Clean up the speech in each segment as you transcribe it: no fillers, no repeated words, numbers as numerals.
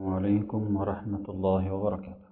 عليكم ورحمة الله وبركاته.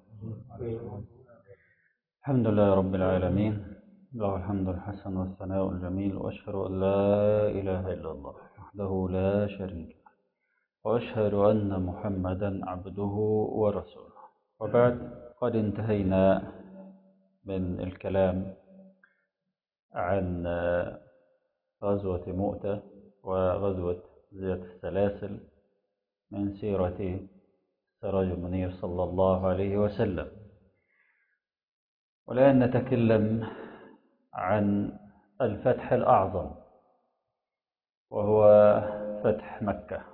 الحمد لله رب العالمين، له الحمد الحسن والثناء الجميل، وأشهد أن لا إله إلا الله وحده لا شريك له، وأشهد أن محمدا عبده ورسوله. وبعد، قد انتهينا من الكلام عن غزوة مؤتة وغزوة ذات السلاسل من سيرة سراج المنير صلى الله عليه وسلم. والآن نتكلم عن الفتح الأعظم، وهو فتح مكة.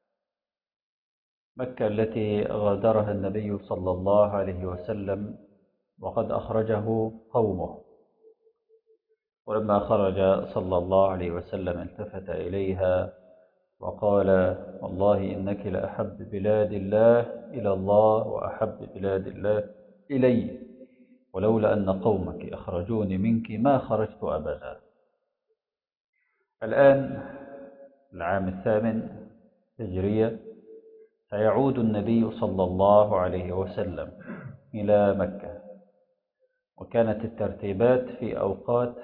مكة التي غادرها النبي صلى الله عليه وسلم وقد أخرجه قومه، ولما خرج صلى الله عليه وسلم التفت إليها وقال: والله إنك لأحب بلاد الله إلى الله وأحب بلاد الله إلي، ولولا أن قومك أخرجوني منك ما خرجت أبدا. الآن العام 8 هجرية، سيعود النبي صلى الله عليه وسلم إلى مكة، وكانت الترتيبات في أوقات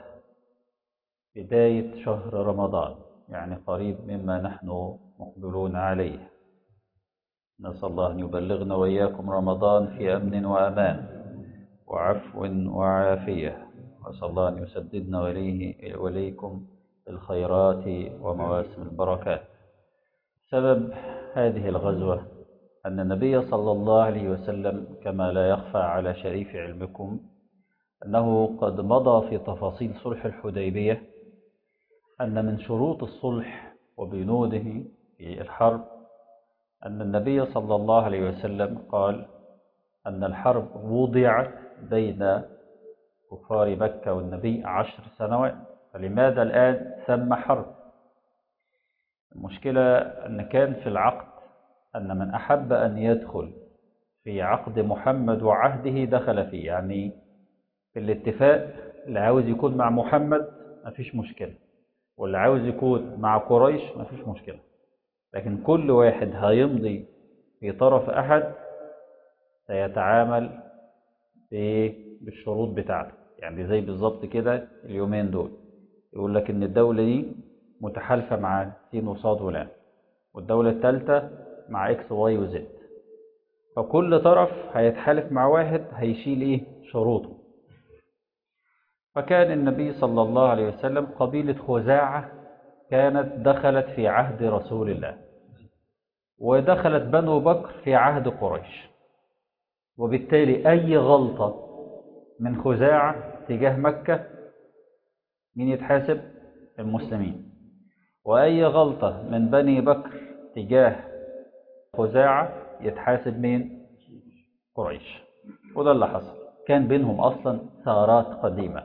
بداية شهر رمضان، يعني قريب مما نحن مقبلون عليه. نسأل الله أن يبلغنا وإياكم رمضان في أمن وأمان وعفو وعافية، وأسأل الله أن يسددنا وإليكم الخيرات ومواسم البركات. سبب هذه الغزوة أن النبي صلى الله عليه وسلم، كما لا يخفى على شريف علمكم، أنه قد مضى في تفاصيل صلح الحديبية أن من شروط الصلح وبنوده في الحرب أن النبي صلى الله عليه وسلم قال أن الحرب وضعت بين كفار مكة والنبي 10 سنوات، فلماذا الآن سمى حرب؟ المشكلة أن كان في العقد أن من أحب أن يدخل في عقد محمد وعهده دخل فيه، يعني في الاتفاق اللي عاوز يكون مع محمد مفيش مشكلة، واللي عاوز يكون مع قريش مفيش مشكلة، لكن كل واحد هيمضي في طرف أحد سيتعامل بالشروط بتاعته. يعني زي بالظبط كده اليومين دول يقول لك إن الدولة دي متحالفة مع سين وصاد ولام، والدولة الثالثة مع إكس واي وزد، فكل طرف هيتحالف مع واحد هيشيل شروطه. فكان النبي صلى الله عليه وسلم قبيلة خزاعة كانت دخلت في عهد رسول الله، ودخلت بنو بكر في عهد قريش، وبالتالي أي غلطة من خزاعة تجاه مكة مين يتحاسب؟ المسلمين. وأي غلطة من بني بكر تجاه خزاعة يتحاسب مين؟ قريش. وده اللي حصل، كان بينهم أصلا ثارات قديمة.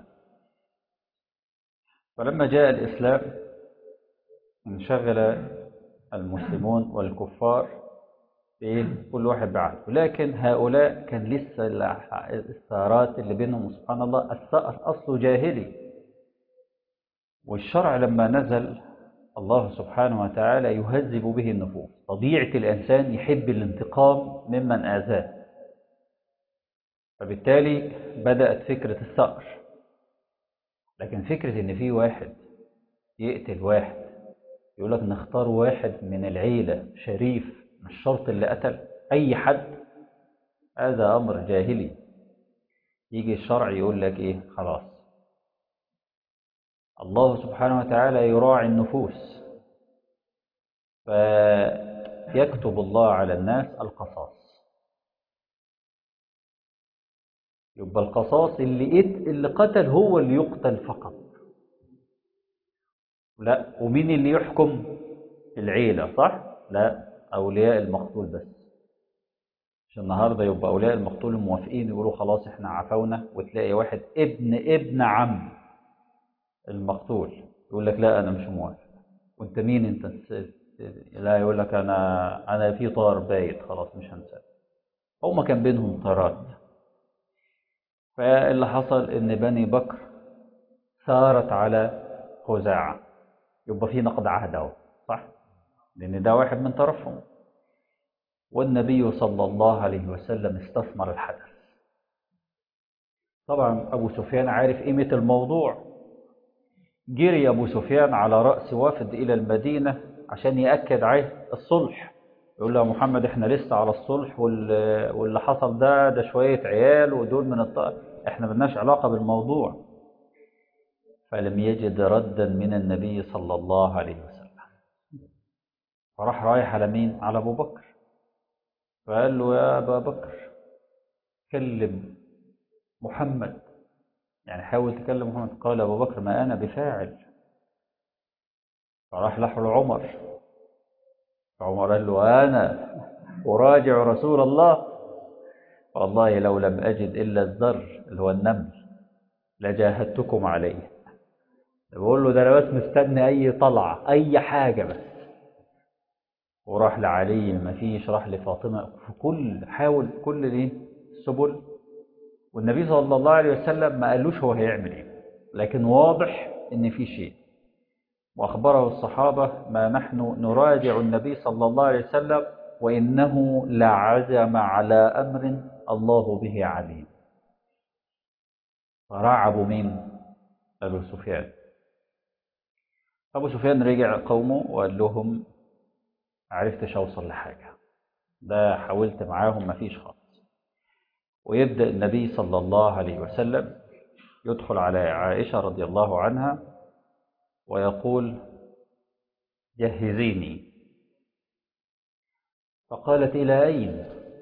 فلما جاء الإسلام انشغل المسلمون والكفار كل واحد بعهده، لكن هؤلاء كان لسه الثارات اللي بينهم. سبحان الله، الثأر أصله جاهلي، والشرع لما نزل الله سبحانه وتعالى يهذب به النفوس. طبيعة الإنسان يحب الانتقام ممن آذاه، فبالتالي بدأت فكرة الثأر. لكن فكرة إن في واحد يقتل واحد، يقول لك نختار واحد من العيلة شريف، مش شرط اللي قتل أي حد، هذا أمر جاهلي. يجي الشرع يقول لك خلاص، الله سبحانه وتعالى يراعي النفوس، فيكتب الله على الناس القصاص. يبقى القصاص اللي قتل هو اللي يقتل فقط، لا. ومين اللي يحكم؟ العيلة، صح؟ لا، أولياء المقتول بس. مش النهاردة يبقى أولياء المقتول موافقين يقولوا خلاص احنا عفونا، وتلاقي واحد ابن عم المقتول يقول لك لا أنا مش موافق. وانت مين انت؟ لا، يقول لك أنا في طار بايت، خلاص مش هنساه. هما كان بينهم طارات. فاللي حصل إن بني بكر ثارت على خزاعة، يبقى في نقض عهد اهو، صح؟ لأن ده واحد من طرفهم. والنبي صلى الله عليه وسلم استثمر الحدث. طبعا أبو سفيان عارف قيمة الموضوع، جري أبو سفيان على رأس وافد إلى المدينة عشان يأكد عليه الصلح. يقول له يا محمد احنا لسه على الصلح، واللي حصل ده شوية عيال ودول من احنا ملناش علاقة بالموضوع. فلم يجد ردا من النبي صلى الله عليه وسلم، فراح رايح على مين؟ على أبو بكر. فقال له يا أبا بكر كلم محمد، يعني حاول تكلم محمد. قال أبو بكر ما أنا بفاعل. فراح له لعمر، فعمر قال له أنا أراجع رسول الله، والله لو لم أجد إلا الذر اللي هو النمل لجاهدتكم عليه. بقول له ده أنا بس مستني أي طلعة أي حاجة بس. وراح لعلي مفيش، راح لفاطمة، في حاول كل السبل. والنبي صلى الله عليه وسلم ما قالوش هو هيعمل ايه، لكن واضح ان في شيء. واخبره الصحابة ما نحن نراجع النبي صلى الله عليه وسلم وانه لعزم على امر الله به عليم. فرعبوا مين؟ ابو سفيان. ابو سفيان رجع قومه وقال لهم عرفتش اوصل لحاجة، ده حاولت معاهم مفيش خالص. ويبدأ النبي صلى الله عليه وسلم يدخل على عائشة رضي الله عنها ويقول جهزيني. فقالت إلى أين؟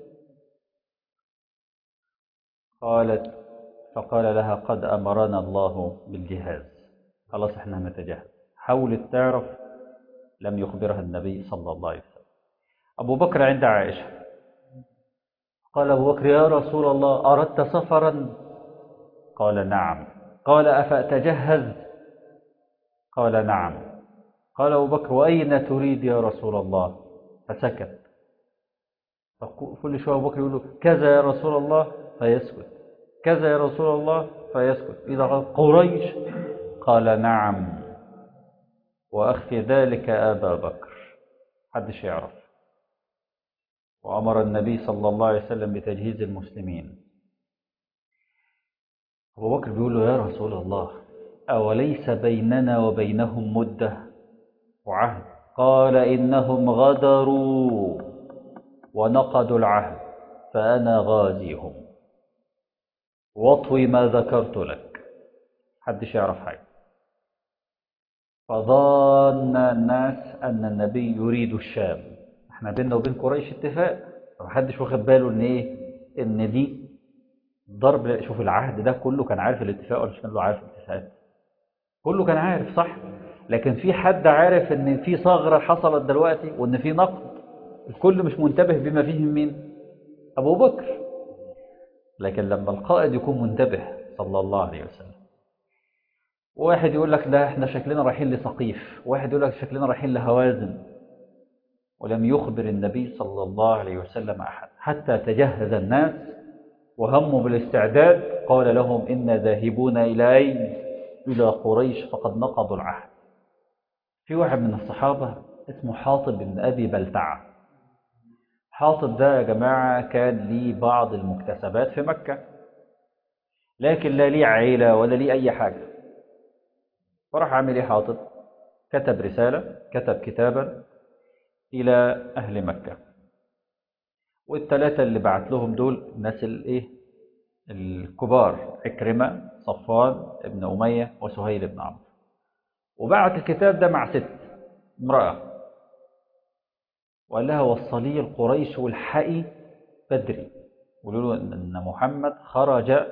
قالت فقال لها قد أمرنا الله بالجهاز، خلاص احنا هنتجهز. حاولت تعرف، لم يخبرها النبي صلى الله عليه وسلم. أبو بكر عند عائشة، قال أبو بكر يا رسول الله أردت سفرا؟ قال نعم. قال أفأتجهز؟ قال نعم. قال أبو بكر وأين تريد يا رسول الله؟ فسكت. فكل شوية أبو بكر يقول له كذا يا رسول الله فيسكت، كذا يا رسول الله فيسكت. إذا قال قريش قال نعم، وأخفي ذلك أبا بكر، محدش يعرف. وأمر النبي صلى الله عليه وسلم بتجهيز المسلمين. أبو بكر بيقول له يا رسول الله أوليس بيننا وبينهم مدة وعهد؟ قال إنهم غدروا ونقضوا العهد فأنا غازيهم واطوي ما ذكرت لك، محدش يعرف حاجة. فظن الناس أن النبي يريد الشام، احنا بيننا وبين قريش اتفاق، محدش واخد باله ان ايه، ان دي ضرب. شوف العهد ده كله كان عارف الاتفاق ولا مش كان له عارف الاتفاق؟ كله كان عارف صح، لكن في حد عارف ان في ثغرة حصلت دلوقتي وان في نقد؟ الكل مش منتبه بما فيهم مين؟ ابو بكر. لكن لما القائد يكون منتبه صلى الله عليه وسلم، واحد يقول لك لا احنا شكلنا رايحين لثقيف، واحد يقول لك شكلنا رايحين لهوازن، ولم يخبر النبي صلى الله عليه وسلم أحد حتى تجهز الناس وهموا بالاستعداد. قال لهم إن ذاهبون إلى أين؟ إلى قريش فقد نقضوا العهد. في واحد من الصحابة اسمه حاطب بن أبي بلتعة. حاطب ده يا جماعة كان ليه بعض المكتسبات في مكة، لكن لا ليه عيلة ولا ليه أي حاجة. فراح عامل إيه حاطب؟ كتب رسالة، كتب كتابا إلى أهل مكة. والثلاثة اللي بعت لهم دول الناس الايه الكبار، عكرمة، صفوان ابن أمية، وسهيل بن عمرو. وبعت الكتاب ده مع ست امرأة، وقال لها وصلي القريش والحقي بدري، قولوا له ان محمد خرج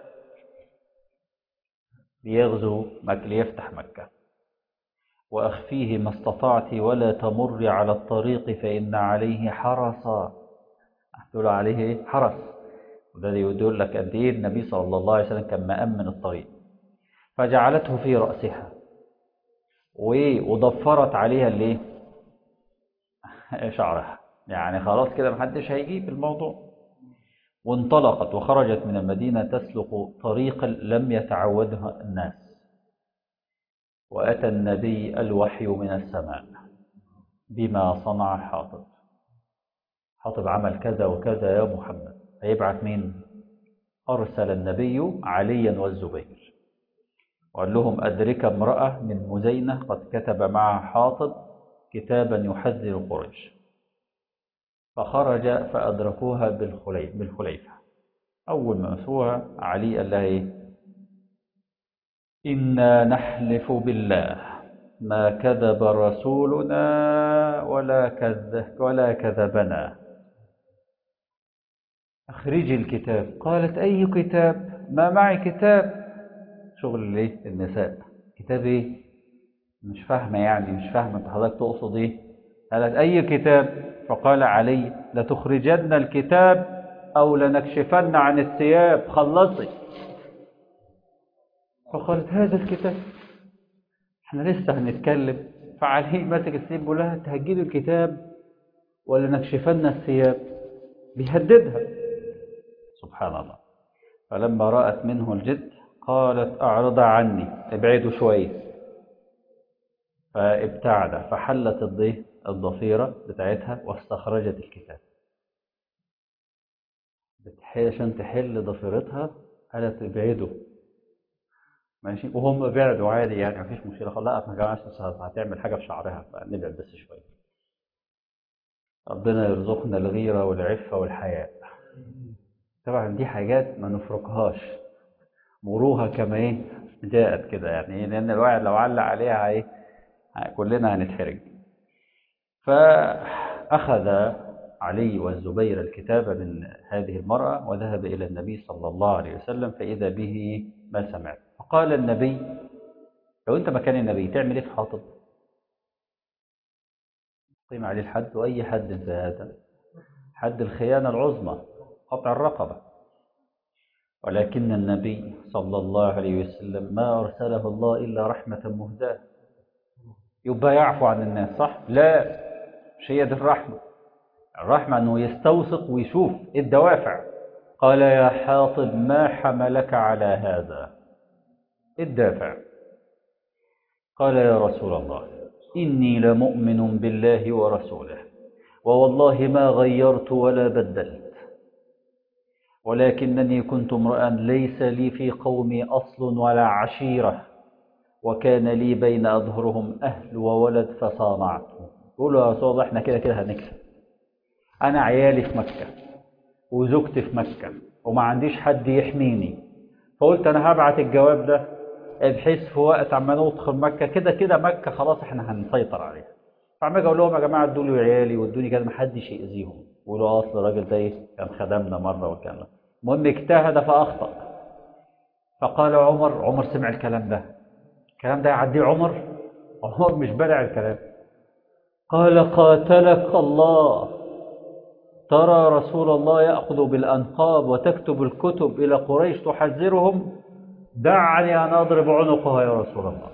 ليغزو مكة ليفتح مكة، وأخفيه ما استطعت ولا تمر على الطريق فإن عليه حرسا. تقول عليه ايه؟ حرس. وده يدل لك قد ايه النبي صلى الله عليه وسلم كان مأمن الطريق. فجعلته في رأسها وضفرت عليها الايه؟ شعرها، يعني خلاص كده محدش هيجيب الموضوع. وانطلقت وخرجت من المدينة تسلك طريقا لم يتعودها الناس. وأتى النبي الوحي من السماء بما صنع حاطب. حاطب عمل كذا وكذا يا محمد. هيبعت مين؟ أرسل النبي عليا والزبير وقال لهم أدرك امرأة من مزينة قد كتب معها حاطب كتابا يحذر قريش. فخرج فأدركوها بالخليفة. أول ما مسوها علي قال لها إيه؟ إنا نحلف بالله ما كذب رسولنا ولا كذبنا، أخرجي الكتاب. قالت أي كتاب؟ ما معي كتاب. شغل ليه النساء، كتاب إيه؟ مش فاهمة يعني، مش فاهمة أنت حضرتك تقصد إيه. قالت أي كتاب؟ فقال علي لتخرجن الكتاب أو لنكشفن عن الثياب، خلصي. فقالت هذا الكتاب، احنا لسه هنتكلم. فعلي ماسك السيف بيقول لها انت هتجيب الكتاب ولا نكشفن الثياب، بيهددها. سبحان الله. فلما رأت منه الجد قالت أعرض عني، ابعدوا شوية. فابتعد، فحلت الضفيرة بتاعتها واستخرجت الكتاب. عشان تحل ضفيرتها قالت ابعدوا. ماشي، وهم بعدوا عادي يعني مفيش مشكلة. خلاص لا ما جماعة هتعمل حاجة في شعرها فنبعد بس شوية. ربنا يرزقنا الغيرة والعفة والحياء. طبعا دي حاجات ما نفرقهاش، مروها كما ايه جاءت كده يعني، لأن الواحد لو علق عليها ايه كلنا هنتحرج. فأخذ علي والزبير الكتاب من هذه المرأة وذهب إلى النبي صلى الله عليه وسلم فإذا به ما سمع. فقال النبي لو أنت مكان النبي تعمل إيه في حاطب؟ قيم عليه الحد، وأي حد في هذا حد الخيانة العظمى، قطع الرقبة. ولكن النبي صلى الله عليه وسلم ما أرسله الله إلا رحمة مهداة. يبقى يعفو عن الناس صح؟ لا، مش هي دي الرحمة. الرحمة أنه يستوثق ويشوف إيه الدوافع. قال يا حاطب ما حملك على هذا؟ إيه الدافع؟ قال يا رسول الله إني لمؤمن بالله ورسوله ووالله ما غيرت ولا بدلت، ولكنني كنت امرأ ليس لي في قومي أصل ولا عشيرة، وكان لي بين أظهرهم أهل وولد فصانعت. قولوا يا رسول الله احنا كده كده هنكسب، أنا عيالي في مكة وزوجتي في مكة وما عنديش حد يحميني، فقلت أنا هبعت الجواب ده بحيث في وقت عما ندخل مكة كده كده مكة خلاص احنا هنسيطر عليها. فعمال اقول لهم يا جماعه ادوا لي عيالي وادوني كده محدش يأذيهم، ويقولوا اصل الراجل ده ايه كان خدمنا مره والكلام ده. المهم اجتهد فاخطأ. فقال عمر سمع الكلام ده يعديه عمر مش بلع الكلام. قال قاتلك الله، ترى رسول الله يأخذ بالأنقاب وتكتب الكتب إلى قريش تحذرهم، دعني أن أضرب عنقها يا رسول الله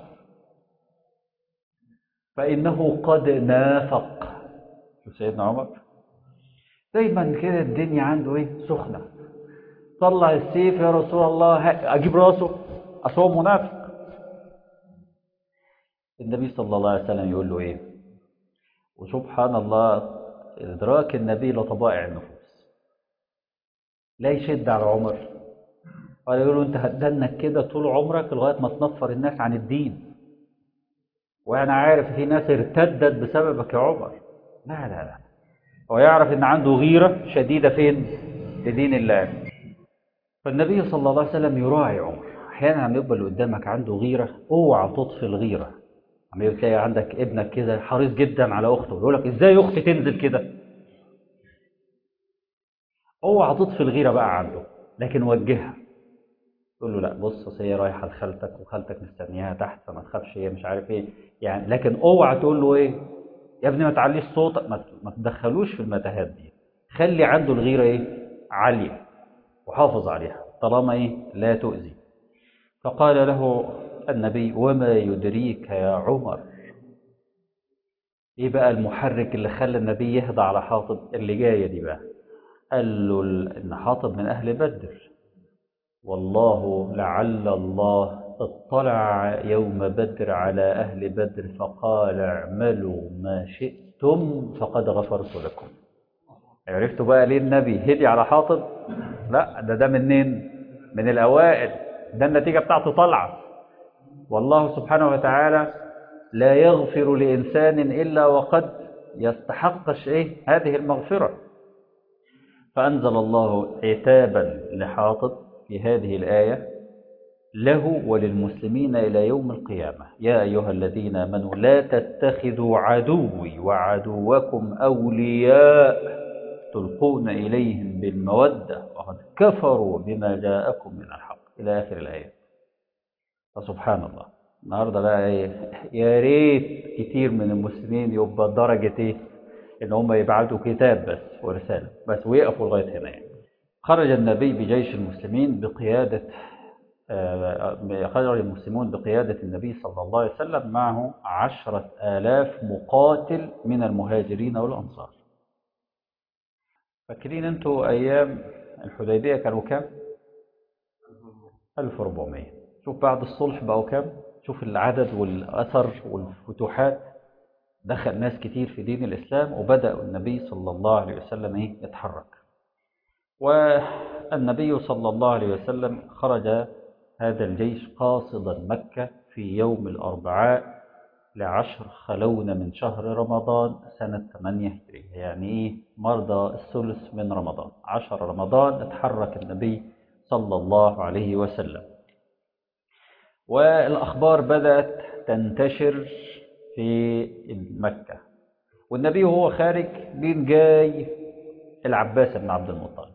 فإنه قد نافق. شوف سيدنا عمر دايما كده الدنيا عنده ايه سخنة. طلع السيف يا رسول الله أجيب راسه، أصل هو منافق. النبي صلى الله عليه وسلم يقول له ايه؟ وسبحان الله إدراك النبي لطبائع النفوس، لا يشد على عمر ولا يقول له أنت هتدنك كده طول عمرك لغاية ما تنفر الناس عن الدين، وأنا عارف في ناس ارتدت بسببك يا عمر. لا هو يعرف إن عنده غيرة شديدة فين؟ في دين الله. فالنبي صلى الله عليه وسلم يراعي عمر. أحيانا عم يبقى اللي قدامك عنده غيرة، اوعى تطفي الغيرة. عم تلاقي عندك ابنك كده حريص جدا على أخته، يقول لك إزاي أختي تنزل كده؟ اوعى تطفي الغيرة بقى عنده، لكن وجهها. تقول له لا بص هي رايحة لخالتك وخالتك مستنياها تحت فما تخافش هي مش عارف إيه يعني، لكن اوعى تقول له إيه يا ابني ما تعليش صوتك، ما تدخلوش في المتاهات دي. خلي عنده الغيرة إيه عالية وحافظ عليها طالما إيه لا تؤذي. فقال له النبي وما يدريك يا عمر؟ ايه بقى المحرك اللي خلى النبي يهدى على حاطب؟ اللي جايه دي بقى. قال له ان حاطب من اهل بدر، والله لعل الله اطلع يوم بدر على اهل بدر فقال اعملوا ما شئتم فقد غفرت لكم. عرفتوا بقى ليه النبي هدي على حاطب؟ لا، ده منين؟ من الأوائل. ده النتيجة بتاعته طالعة. والله سبحانه وتعالى لا يغفر لإنسان إلا وقد يستحق هذه المغفرة. فأنزل الله عتابا لحاطب في هذه الآية له وللمسلمين إلى يوم القيامة: يا أيها الذين آمنوا لا تتخذوا عدوي وعدوكم أولياء تلقون إليهم بالمودة وقد كفروا بما جاءكم من الحق، إلى آخر الآية. فسبحان الله، النهاردة بقى يا ريت كتير من المسلمين يبقى درجة إن هم يبعتوا كتاب بس ورسالة بس ويقفوا لغاية هنا. خرج النبي بجيش المسلمين بقيادة خرج المسلمون بقيادة النبي صلى الله عليه وسلم، معه 10,000 مقاتل من المهاجرين والأنصار. فاكرين انتوا أيام الحديبية كانوا كام؟ 1400. شوف بعد الصلح بقوا كام؟ شوف العدد والأثر والفتوحات. دخل ناس كتير في دين الإسلام، وبدأ النبي صلى الله عليه وسلم يتحرك. والنبي صلى الله عليه وسلم خرج هذا الجيش قاصدا مكة في يوم الأربعاء ل10 خلون من شهر رمضان سنة 8 هجرية، يعني مرضى الثلث من رمضان، 10 رمضان اتحرك النبي صلى الله عليه وسلم. والأخبار بدأت تنتشر في مكة، والنبي وهو خارج مين جاي؟ العباس بن عبد المطلب.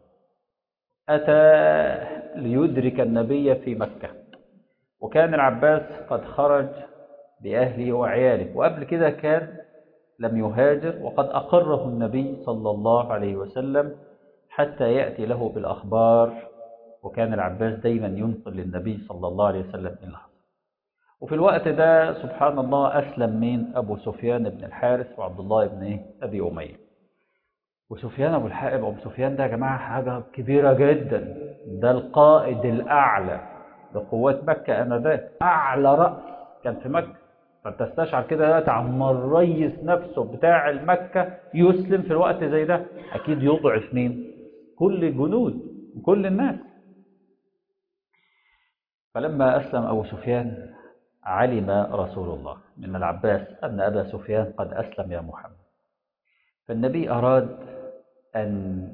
أتى ليدرك النبي في مكة، وكان العباس قد خرج بأهله وعياله، وقبل كده كان لم يهاجر، وقد أقره النبي صلى الله عليه وسلم حتى يأتي له بالأخبار. وكان العباس دايما ينقل للنبي صلى الله عليه وسلم إلى حصل. وفي الوقت ده سبحان الله أسلم مين؟ أبو سفيان بن الحارث وعبد الله بن أبي أمية. وسفيان أبو سفيان ده يا جماعة حاجة كبيرة جدا، ده القائد الأعلى لقوات مكة آنذاك، أعلى رأس كان في مكة. فأنت استشعر كده دلوقتي عما الريس نفسه بتاع المكة يسلم في الوقت زي ده، أكيد يضعف مين؟ كل الجنود وكل الناس. فلما أسلم أبو سفيان علم رسول الله من العباس أن أبا سفيان قد أسلم يا محمد. فالنبي أراد أن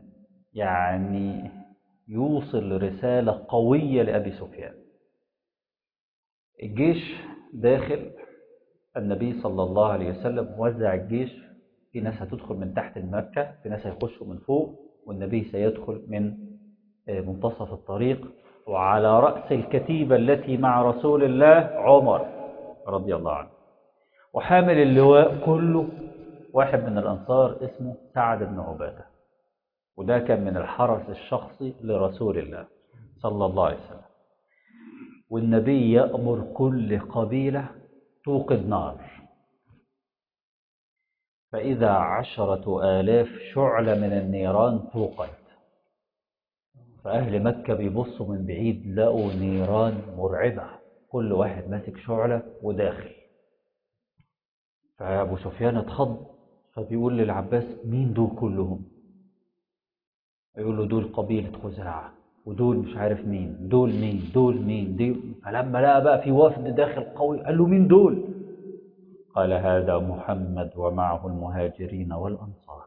يوصل رسالة قوية لأبي سفيان. الجيش داخل، النبي صلى الله عليه وسلم وزع الجيش، في ناس هتدخل من تحت المكة، في ناس هيخشوا من فوق، والنبي سيدخل من منتصف الطريق. وعلى رأس الكتيبة التي مع رسول الله عمر رضي الله عنه، وحامل اللواء كله واحد من الأنصار اسمه سعد بن عبادة، وده كان من الحرس الشخصي لرسول الله صلى الله عليه وسلم. والنبي يأمر كل قبيلة توقد نار، فإذا 10,000 شعلة من النيران توقد. فأهل مكة بيبصوا من بعيد لقوا نيران مرعبة، كل واحد ماسك شعلة وداخل. فأبو سفيان اتخض، فبيقول للعباس: مين دول كلهم؟ يقول له: دول قبيلة خزاعة، ودول مش عارف مين، دول مين، دول مين دي. فلما لقى بقى في وفد داخل قوي قال له: مين دول؟ قال: هذا محمد ومعه المهاجرين والأنصار.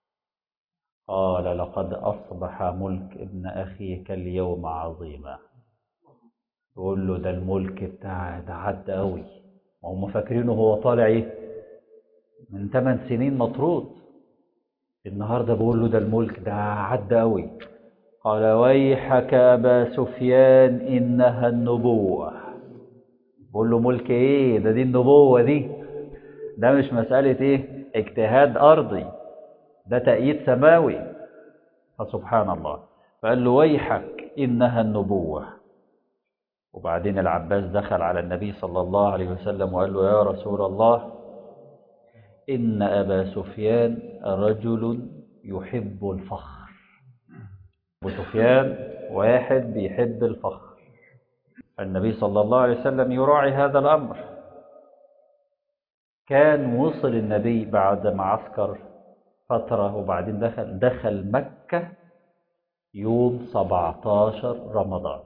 قال: لقد أصبح ملك ابن أخيك اليوم عظيما. يقول له: ده الملك بتاعه ده عدى قوي، وهم فاكرينه هو طالع من 8 سنين مطرود، النهارده بقول له ده الملك ده عدى قوي. قال: ويحك أبا سفيان إنها النبوة. بقول له: ملك إيه ده؟ دي النبوة دي، ده مش مسألة اجتهاد أرضي، ده تأييد سماوي. فسبحان الله، فقال له: ويحك إنها النبوة. وبعدين العباس دخل على النبي صلى الله عليه وسلم وقال له: يا رسول الله، إن أبا سفيان رجل يحب الفخر. أبو سفيان واحد بيحب الفخر. النبي صلى الله عليه وسلم يراعي هذا الأمر. كان وصل النبي بعد معسكر فترة وبعدين دخل مكة يوم 17 رمضان.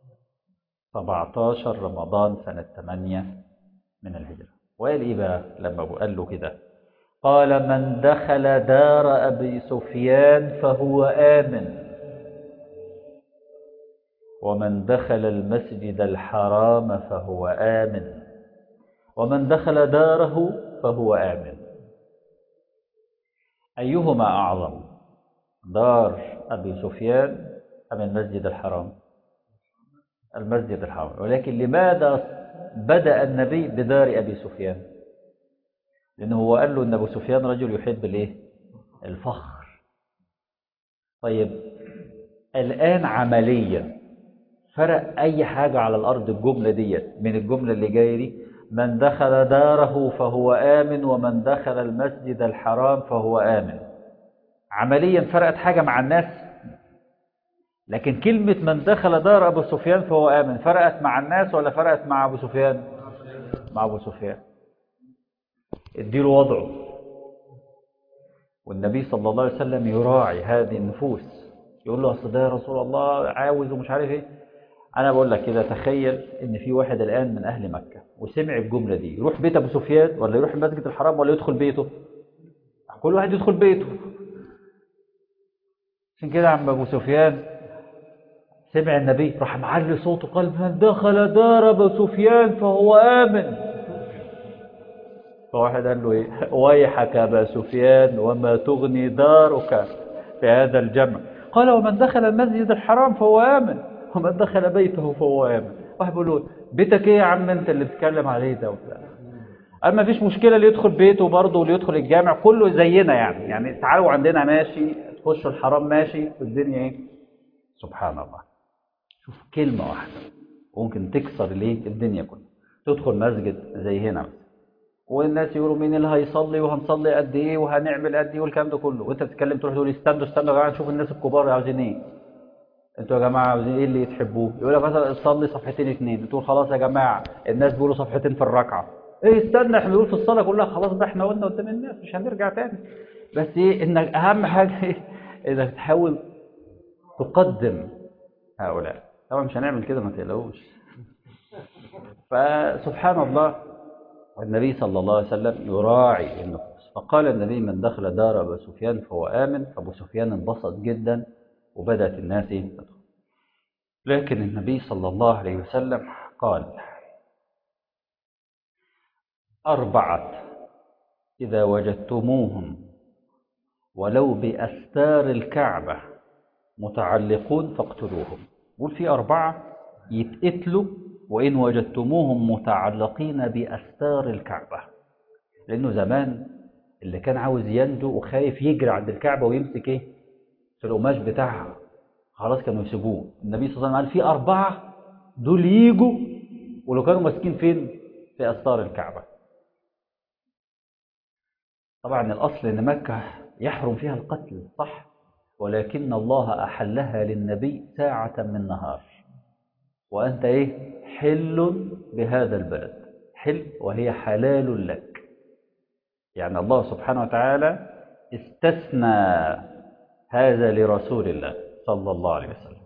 17 رمضان سنة 8 من الهجرة. وقال إيه بقى لما قال له كده؟ قال: من دخل دار أبي سفيان فهو آمن، ومن دخل المسجد الحرام فهو آمن، ومن دخل داره فهو آمن. أيهما أعظم، دار أبي سفيان أم المسجد الحرام؟ المسجد الحرام. ولكن لماذا بدأ النبي بدار أبي سفيان؟ لأنه هو قال له أن أبو سفيان رجل يحب الإيه؟ الفخر. طيب الآن عمليا فرق أي حاجة على الأرض الجملة ديت من الجملة اللي جاية دي؟ من دخل داره فهو آمن، ومن دخل المسجد الحرام فهو آمن. عمليا فرقت حاجة مع الناس؟ لكن كلمة من دخل دار أبو سفيان فهو آمن فرقت مع الناس ولا فرقت مع أبو سفيان؟ مع أبو سفيان. اديله وضعه. والنبي صلى الله عليه وسلم يراعي هذه النفوس، يقول له أصل ده يا رسول الله عاوز ومش عارف إيه. أنا بقول لك كده، تخيل إن في واحد الآن من أهل مكة وسمع الجملة دي، يروح بيت أبو سفيان ولا يروح المسجد الحرام ولا يدخل بيته؟ كل واحد يدخل بيته. عشان كده عم أبو سفيان سمع النبي راح معلي صوته، قال: من دخل دار أبو سفيان فهو آمن. فواحد قال له إيه؟ ويحك أبا سفيان وما تغني دارك في هذا الجمع. قال: ومن دخل المسجد الحرام فهو آمن، ومن دخل بيته فهو آمن. واحد بيقول له: بيتك إيه يا عم أنت اللي بتتكلم عليه ده وبتاع؟ أما فيش مشكلة اللي يدخل بيته برضه واللي يدخل الجامع كله زينا، يعني تعالوا عندنا ماشي، تخشوا الحرام ماشي، والدنيا إيه؟ سبحان الله. شوف كلمة واحدة ممكن تكسر ليه الدنيا كلها. تدخل مسجد زي هنا مثلا، والناس يقولوا مين اللي هيصلي وهنصلي قد ايه وهنعمل قد ايه والكلام ده كله، وانت بتتكلم تروح تقول استنوا استنوا يا جماعه نشوف الناس الكبار عاوزين ايه. انتوا يا جماعه عاوزين ايه اللي تحبوه؟ يقول لك مثلا تصلي صفحتين اتنين، تقول خلاص يا جماعه الناس بيقولوا صفحتين في الركعه. ايه استنى احنا بنقول في الصلاه كلها، خلاص بقى احنا قلنا قدام الناس مش هنرجع تاني. بس ايه انك اهم حاجه ايه؟ انك تحاول تقدم هؤلاء. طبعا مش هنعمل كده ما تقلقوش. فسبحان الله، النبي صلى الله عليه وسلم يراعي النفوس. فقال النبي: من دخل دار أبو سفيان فهو آمن. فأبو سفيان انبسط جدا وبدأت الناس تدخل. لكن النبي صلى الله عليه وسلم قال: 4 إذا وجدتموهم ولو بأستار الكعبة متعلقون فاقتلوهم. قول في 4 يتقتلوا وإن وجدتموهم متعلقين بأستار الكعبة. لأنه زمان اللي كان عاوز ينجو وخايف يجري عند الكعبة ويمسك ايه في القماش بتاعها، خلاص كانوا يسيبوه. النبي صلى الله عليه وسلم قال في 4 دول يجوا ولو كانوا ماسكين فين؟ في أستار الكعبة. طبعا الأصل إن مكة يحرم فيها القتل صح، ولكن الله أحلها للنبي ساعة من نهار، وأنت إيه؟ حل بهذا البلد، حل وهي حلال لك. يعني الله سبحانه وتعالى استثنى هذا لرسول الله صلى الله عليه وسلم.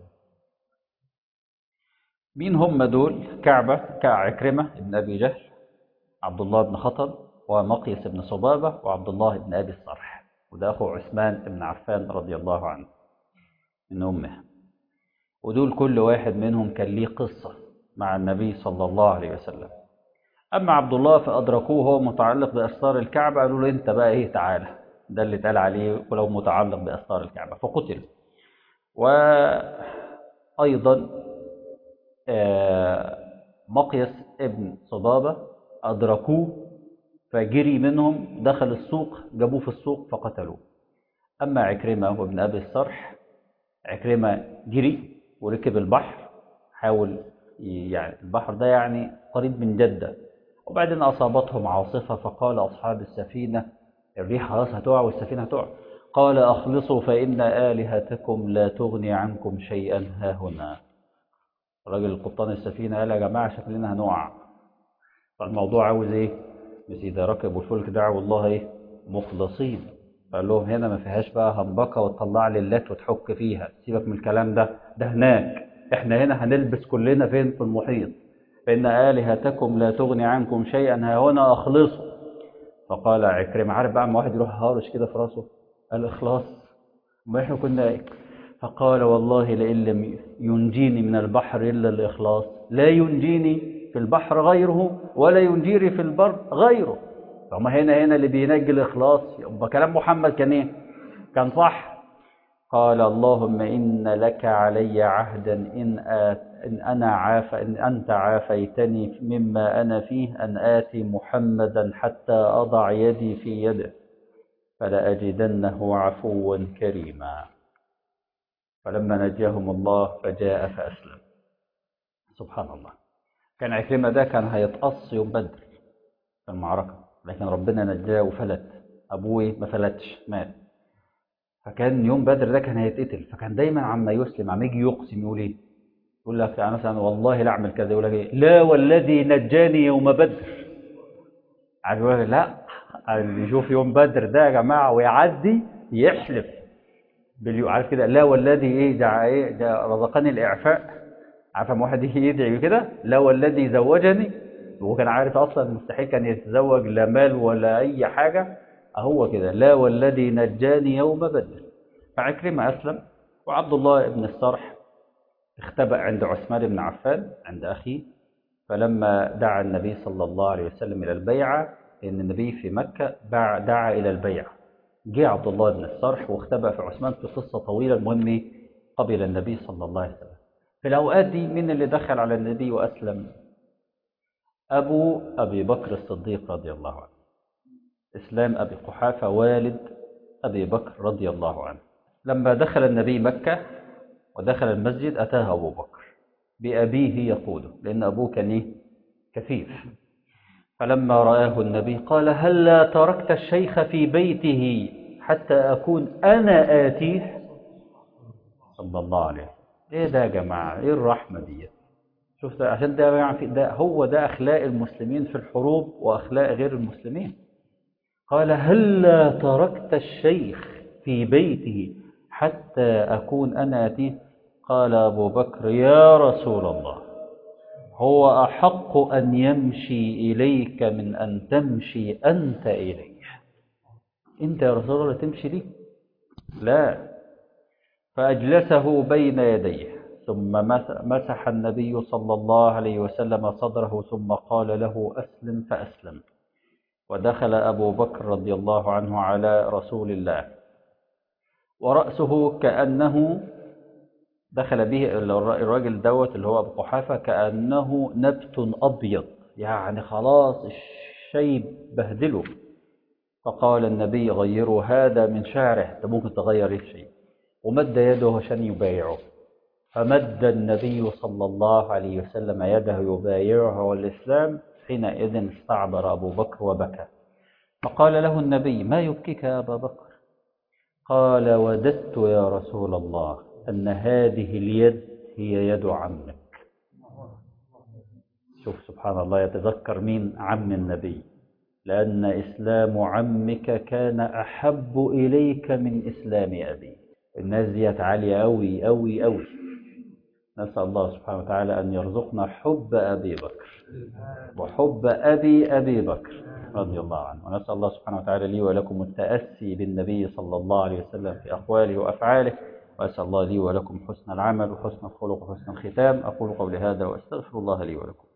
مين هم دول؟ كعبة كعكرمة بن أبي جهل، عبد الله بن خطب، ومقيس بن صبابة، وعبد الله بن أبي الصرح، وده أخو عثمان بن عفان رضي الله عنه من أمه. ودول كل واحد منهم كان ليه قصة مع النبي صلى الله عليه وسلم. أما عبد الله فأدركوه هو متعلق بأستار الكعبة، قالوا له أنت بقى إيه تعالى، ده اللي اتقال عليه ولو متعلق بأستار الكعبة، فقتل. وأيضا مقيس ابن صبابة أدركوه فجري منهم، دخل السوق جابوه في السوق فقتلوه. أما عكرمة وابن أبي الصرح، عكرمة جري وركب البحر، حاول يعني البحر ده يعني قريب من جدة، وبعدين أصابتهم عاصفة فقال أصحاب السفينة الريح خلاص هتقع والسفينة هتقع، قال أخلصوا فإن آلهتكم لا تغني عنكم شيئا ها هنا. راجل القبطان السفينة قال يا جماعة شكلنا هنقع. فالموضوع عاوز ايه؟ بس إذا ركبوا الفلك دعوا الله ايه؟ مخلصين. قال لهم هنا ما فيهاش بقى همبكة وتطلع لي اللات وتحك فيها، سيبك من الكلام ده هناك، احنا هنا هنلبس كلنا فين؟ في المحيط. فإن آلهتكم لا تغني عنكم شيئا ها هنا أخلصوا. فقال عكرمة، عارف بقى ما واحد يروح هارش كده في راسه، الإخلاص، ما احنا كنا إيه؟ فقال والله لئن لم ينجيني من البحر إلا الإخلاص لا ينجيني في البحر غيره ولا ينجيني في البر غيره. فما هنا اللي بينجي الإخلاص. يبقى كلام محمد كان إيه؟ كان صح. قال اللهم إن لك علي عهدا إن أنت عافيتني مما أنا فيه أن آتي محمدا حتى أضع يدي في يده فلأجدنه عفوا كريما. فلما نجاهم الله فجاء فأسلم. سبحان الله. كان عكرمة ده كان هيتقص يوم بدر في المعركة، لكن ربنا نجاه وفلت. أبوه ما فلتش، مات. فكان يوم بدر ده كان هيتقتل، فكان دايما عما يسلم عم يجي يقسم يقول ايه؟ يقول لك يعني مثلا والله لا اعمل كذا، يقول لك ايه؟ لا والذي نجاني يوم بدر. عارف يقول لك لا، اللي يشوف يوم بدر ده يا جماعه ويعدي يحلف عارف كده، لا والذي ايه دعا ايه ده رزقني الاعفاء. عارف لما واحد يجي يدعي كده لا والذي زوجني، وهو كان عارف اصلا مستحيل كان يتزوج لا مال ولا اي حاجه، هو كده لا والذي نجاني يوم بدر. فعكرمة أسلم، وعبد الله بن الصرح اختبأ عند عثمان بن عفان عند أخيه. فلما دعا النبي صلى الله عليه وسلم إلى البيعة، لأن النبي في مكة دعا إلى البيعة، جاء عبد الله بن الصرح واختبأ في عثمان في قصة طويلة. المهم قبل النبي صلى الله عليه وسلم. في الأوقات دي من اللي دخل على النبي وأسلم؟ أبي بكر الصديق رضي الله عنه. إسلام أبي قحافة والد أبي بكر رضي الله عنه. لما دخل النبي مكة ودخل المسجد أتاه أبو بكر بأبيه يقوده، لأن أبوه كان كفيف. فلما رآه النبي قال هلا تركت الشيخ في بيته حتى أكون أنا آتيه؟ صلى الله عليه وسلم. إيه ده يا جماعة؟ إيه الرحمة دي؟ شفت؟ عشان ده يعني ده هو ده أخلاق المسلمين في الحروب وأخلاق غير المسلمين. قال هلا تركت الشيخ في بيته حتى أكون أنا آتيه؟ قال أبو بكر يا رسول الله هو أحق أن يمشي إليك من أن تمشي أنت إليه. أنت يا رسول الله تمشي لي؟ لا. فأجلسه بين يديه، ثم مسح النبي صلى الله عليه وسلم صدره، ثم قال له أسلم فأسلم. ودخل أبو بكر رضي الله عنه على رسول الله ورأسه كأنه دخل به الراجل دوت اللي هو أبو قحافة كأنه نبت أبيض، يعني خلاص الشيب بهدله. فقال النبي غيروا هذا من شعره، انت ممكن تغير الشيء. ومد يده عشان يبايعه، فمد النبي صلى الله عليه وسلم يده يبايعه والإسلام. حينئذ استعبر أبو بكر وبكى. فقال له النبي ما يبكيك يا أبا بكر؟ قال وددت يا رسول الله أن هذه اليد هي يد عمك. شوف سبحان الله، يتذكر مين؟ عم النبي، لأن إسلام عمك كان أحب إليك من إسلام أبي. الناس دي عالية أوي أوي أوي. نسأل الله سبحانه وتعالى أن يرزقنا حب أبي بكر وحب أبي بكر رضي الله عنه. ونسأل الله سبحانه وتعالى لي ولكم التأسي بالنبي صلى الله عليه وسلم في أقواله وأفعاله. وأسأل الله لي ولكم حسن العمل وحسن الخلق وحسن الختام. أقول قولي هذا وأستغفر الله لي ولكم.